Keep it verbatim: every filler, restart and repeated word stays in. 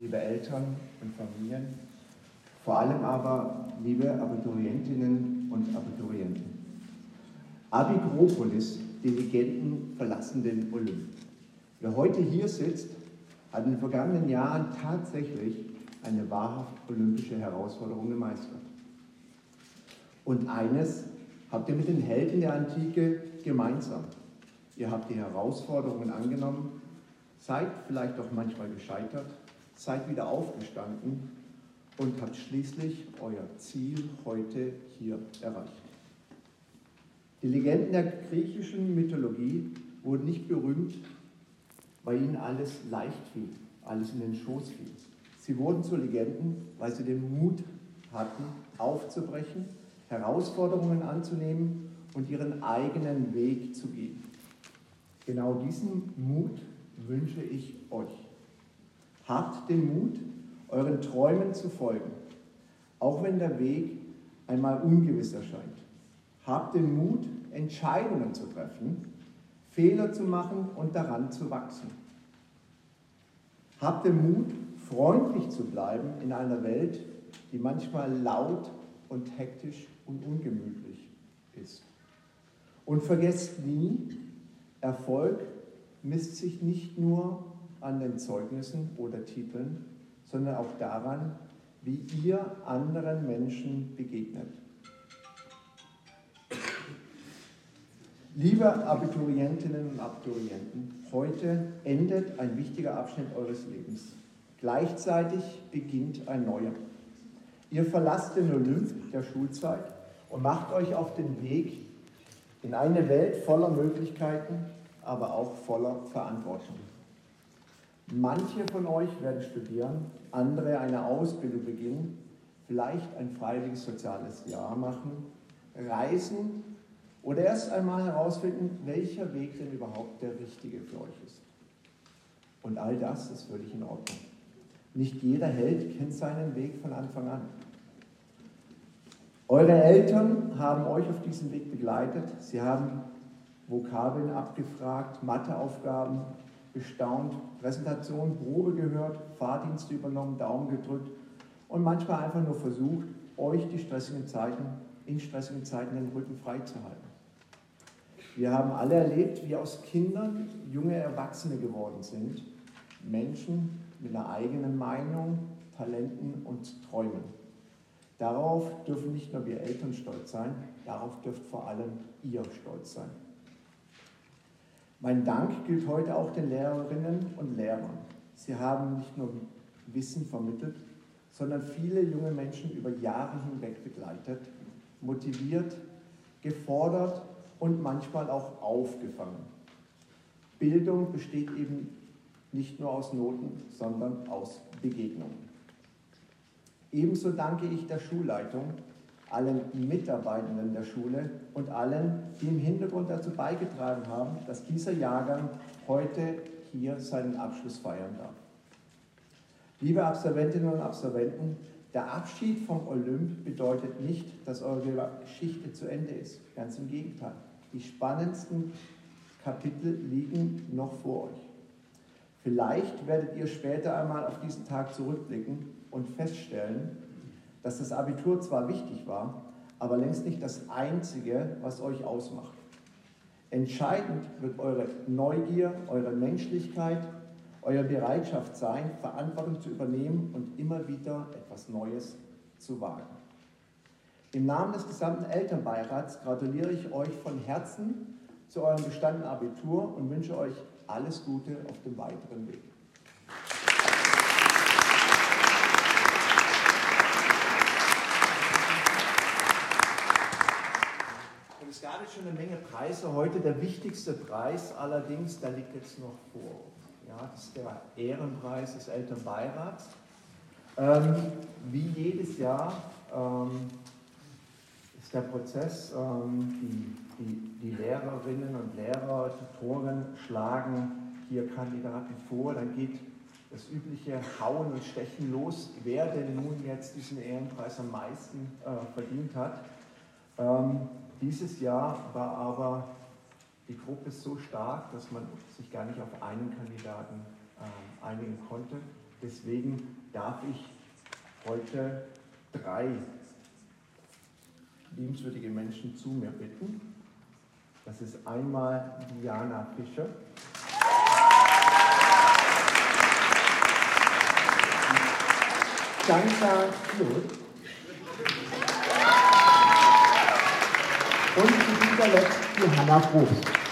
liebe Eltern und Familien, vor allem aber liebe Abiturientinnen und Abiturienten. Abigropolis, die Legenden verlassen den Olymp. Wer heute hier sitzt, hat in den vergangenen Jahren tatsächlich eine wahrhaft olympische Herausforderung gemeistert. Und eines habt ihr mit den Helden der Antike gemeinsam. Ihr habt die Herausforderungen angenommen, seid vielleicht auch manchmal gescheitert, seid wieder aufgestanden und habt schließlich euer Ziel heute hier erreicht. Die Legenden der griechischen Mythologie wurden nicht berühmt, weil ihnen alles leicht fiel, alles in den Schoß fiel. Sie wurden zu Legenden, weil sie den Mut hatten, aufzubrechen, Herausforderungen anzunehmen und ihren eigenen Weg zu gehen. Genau diesen Mut wünsche ich euch. Habt den Mut, euren Träumen zu folgen, auch wenn der Weg einmal ungewiss erscheint. Habt den Mut, Entscheidungen zu treffen, Fehler zu machen und daran zu wachsen. Habt den Mut, freundlich zu bleiben in einer Welt, die manchmal laut und hektisch und ungemütlich ist. Und vergesst nie, Erfolg misst sich nicht nur an den Zeugnissen oder Titeln, sondern auch daran, wie ihr anderen Menschen begegnet. Liebe Abiturientinnen und Abiturienten, heute endet ein wichtiger Abschnitt eures Lebens. Gleichzeitig beginnt ein neuer. Ihr verlasst den Olymp der Schulzeit und macht euch auf den Weg in eine Welt voller Möglichkeiten, aber auch voller Verantwortung. Manche von euch werden studieren, andere eine Ausbildung beginnen, vielleicht ein freiwilliges soziales Jahr machen, reisen oder erst einmal herausfinden, welcher Weg denn überhaupt der richtige für euch ist. Und all das ist völlig in Ordnung. Nicht jeder Held kennt seinen Weg von Anfang an. Eure Eltern haben euch auf diesem Weg begleitet. Sie haben Vokabeln abgefragt, Matheaufgaben bestaunt, Präsentation, Probe gehört, Fahrdienste übernommen, Daumen gedrückt und manchmal einfach nur versucht, euch die stressigen Zeiten, in stressigen Zeiten den Rücken frei zu halten. Wir haben alle erlebt, wie aus Kindern junge Erwachsene geworden sind, Menschen mit einer eigenen Meinung, Talenten und Träumen. Darauf dürfen nicht nur wir Eltern stolz sein, darauf dürft vor allem ihr stolz sein. Mein Dank gilt heute auch den Lehrerinnen und Lehrern. Sie haben nicht nur Wissen vermittelt, sondern viele junge Menschen über Jahre hinweg begleitet, motiviert, gefordert und manchmal auch aufgefangen. Bildung besteht eben nicht nur aus Noten, sondern aus Begegnungen. Ebenso danke ich der Schulleitung, allen Mitarbeitenden der Schule und allen, die im Hintergrund dazu beigetragen haben, dass dieser Jahrgang heute hier seinen Abschluss feiern darf. Liebe Absolventinnen und Absolventen, der Abschied vom Olymp bedeutet nicht, dass eure Geschichte zu Ende ist. Ganz im Gegenteil. Die spannendsten Kapitel liegen noch vor euch. Vielleicht werdet ihr später einmal auf diesen Tag zurückblicken und feststellen, dass das Abitur zwar wichtig war, aber längst nicht das Einzige, was euch ausmacht. Entscheidend wird eure Neugier, eure Menschlichkeit, eure Bereitschaft sein, Verantwortung zu übernehmen und immer wieder etwas Neues zu wagen. Im Namen des gesamten Elternbeirats gratuliere ich euch von Herzen zu eurem bestandenen Abitur und wünsche euch alles Gute auf dem weiteren Weg. Und es gab jetzt schon eine Menge Preise heute. Der wichtigste Preis allerdings, der liegt jetzt noch vor uns. Ja, das ist der Ehrenpreis des Elternbeirats. Ähm, wie jedes Jahr ähm, ist der Prozess, ähm, die, die, die Lehrerinnen und Lehrer, Tutoren schlagen hier Kandidaten vor, dann geht das übliche Hauen und Stechen los, wer denn nun jetzt diesen Ehrenpreis am meisten äh, verdient hat. Ähm, dieses Jahr war aber die Gruppe ist so stark, dass man sich gar nicht auf einen Kandidaten äh, einigen konnte. Deswegen darf ich heute drei liebenswürdige Menschen zu mir bitten. Das ist einmal Diana Fischer. Danke, Jod. Und zu guter Letzt Johanna Probst.